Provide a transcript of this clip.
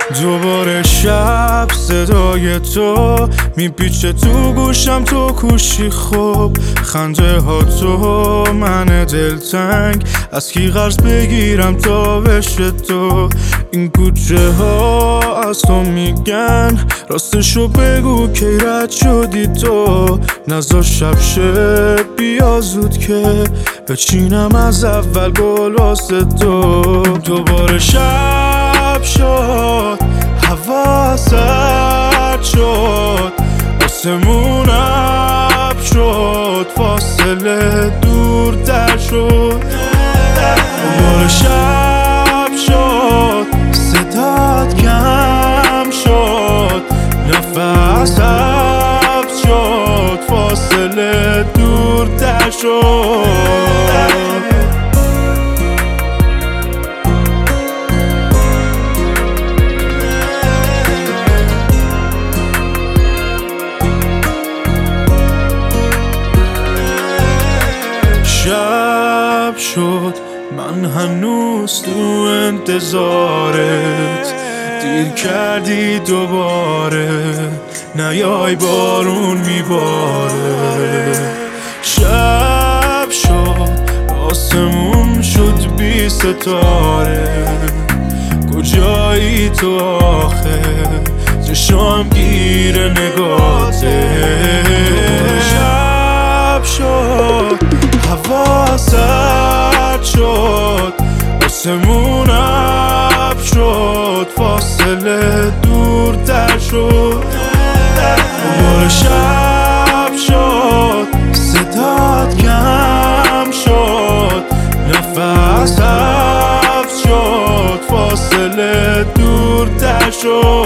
دوباره شب صدای تو میپیچه تو گوشم، تو کوشی خوب خنده ها تو من دلتنگ، از کی قرض بگیرم تا بشه تو؟ این کوچه ها از تو میگن راستشو بگو کی رد شدی تو؟ نزا شب شه بیا زود که بچینم از اول گل واسه تو. دوباره شب شد هوا سرد شد آسمون ابر شد فاصله دورتر شد. دوباره شب شد صدات کم شد نفس حبس شد فاصله دورتر شد. شب شد من هنوز تو انتظارت، دیر کردی دوباره نیای بارون میباره. شب شد آسمون شد بی ستاره، کجایی تو آخه چشام گیر نگاته. شب شد هوا سرد شد آسمون ابر شد فاصله دورتر شد. دوباره شب شد صدات کم شد نفس حبس شد فاصله دورتر شد.